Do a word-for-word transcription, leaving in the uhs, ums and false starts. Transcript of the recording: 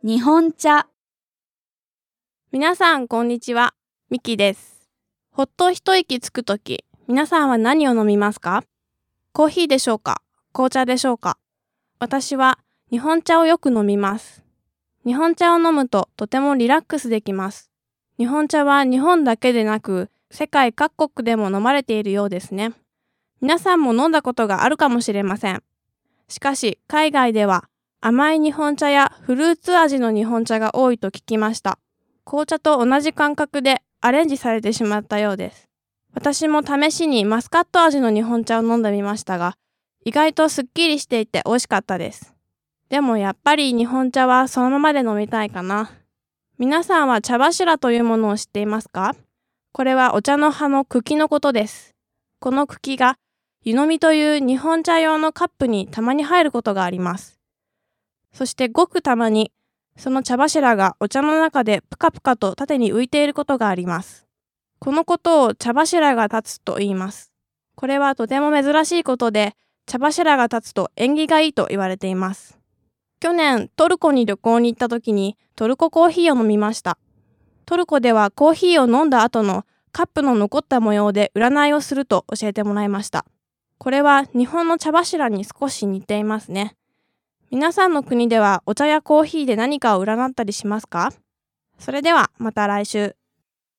日本茶。 皆さんこんにちは、ミキです。ほっと一息つくとき、皆さんは何を飲みますか？コーヒーでしょうか？紅茶でしょうか？私は日本茶をよく飲みます。日本茶を飲むととてもリラックスできます。日本茶は日本だけでなく、世界各国でも飲まれているようですね。皆さんも飲んだことがあるかもしれません。しかし、海外では甘い日本茶やフルーツ味の日本茶が多いと聞きました。紅茶と同じ感覚でアレンジされてしまったようです。私も試しにマスカット味の日本茶を飲んでみましたが、意外とすっきりしていて美味しかったです。でもやっぱり日本茶はそのままで飲みたいかな。皆さんは茶柱というものを知っていますか？これはお茶の葉の茎のことです。この茎が湯飲みという日本茶用のカップにたまに入ることがあります。そしてごくたまにその茶柱がお茶の中でプカプカと縦に浮いていることがあります。このことを茶柱が立つと言います。これはとても珍しいことで、茶柱が立つと縁起がいいと言われています。去年トルコに旅行に行った時にトルココーヒーを飲みました。トルコではコーヒーを飲んだ後のカップの残った模様で占いをすると教えてもらいました。これは日本の茶柱に少し似ていますね。皆さんの国ではお茶やコーヒーで何かを占ったりしますか？それではまた来週。